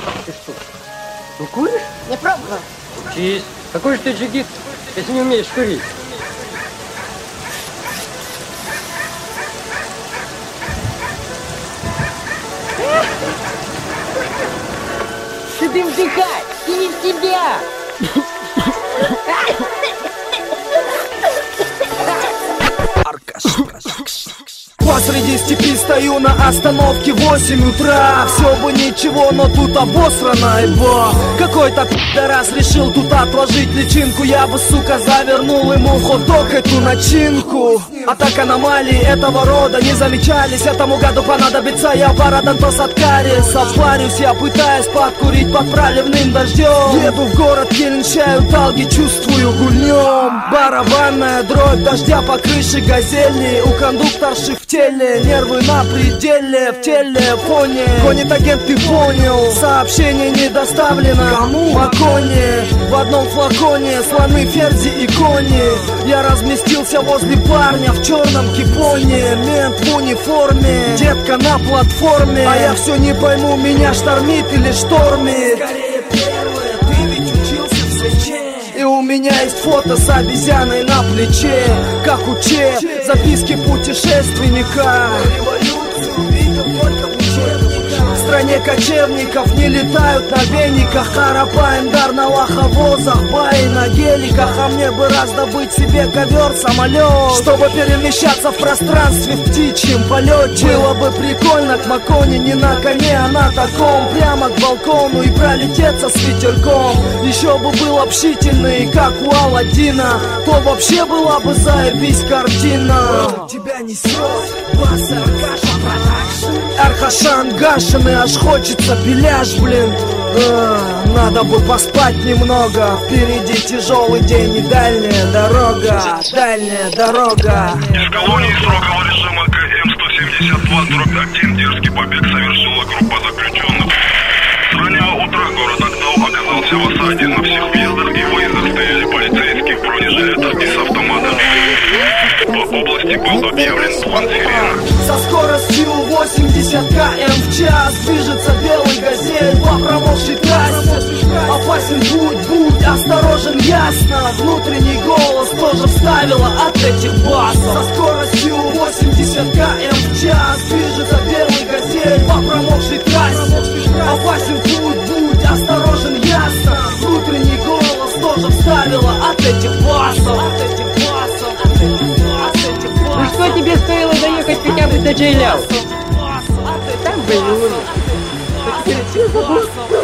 Ты что, не куришь? Не пробовал. Учись. Какой же ты джигит, если не умеешь курить? Ты дым вдыхай, и не в тебя. Посреди степи стою на остановке 8 утра. Все бы ничего, но тут обосрано, ибо какой-то пидорас решил тут отложить личинку. Я бы, сука, завернул ему в хот-дог эту начинку. А так аномалии этого рода не замечались. Этому году понадобится я парадонтоз от кариеса. Парюсь я, пытаясь подкурить под проливным дождем. Еду в город, келенчаю талги, чувствую гульнем. Барабанная дробь дождя по крыше газели. У кондукторши в теле, нервы на пределе. В телефоне гонит агент, ты понял. Сообщение не доставлено. Кому? Маконе. В одном флаконе слоны, ферзи и кони. Я разместился возле парня в черном кипоне. Мент в униформе, детка на платформе. А я все не пойму, меня штормит или штормит. Скорее первое, ты ведь учился в СЧ. И у меня есть фото с обезьяной на плече. Как у Че, записки путешественника. Революцию видел только в учебниках. В стране кочевников не летают на вениках. Карапа, эндар на лоховозах, баи на геликах. А мне бы раздобыть себе ковер-самолет, чтобы перемещаться в пространстве в птичьем полете. Было бы прикольно к Маконе, не на коне, а на таком. Прямо к балкону и пролететься с ветерком. Еще бы был общительный, как у Аладдина. То вообще была бы заебись картина. Тебя несет бас Аркаша Продакшн. Архашан гашеный, аж хочется беляш, блин. Надо бы поспать немного. Впереди тяжелый день и дальняя дорога. Дальняя дорога. Из колонии строгого режима КМ-172/1 дерзкий побег совершила группа заключенных. С раннего утра город Агдау оказался в осаде. На всех въездах и выездах стояли полицейские в бронежилетах и с автоматами. По области был объявлен план сирена. Со скоростью 80 км в час движется белый газель по промокшей трассе. Опасен путь, будь осторожен, ясно. Внутренний голос тоже вставила от этих басов. Со скоростью 80 км в час движется белый газель по промокшей трассе. Опасен путь, будь осторожен, ясно. Внутренний голос тоже вставила от этих басов. Ну что тебе стоило доехать хотя бы до Джейляу? Там были умерли.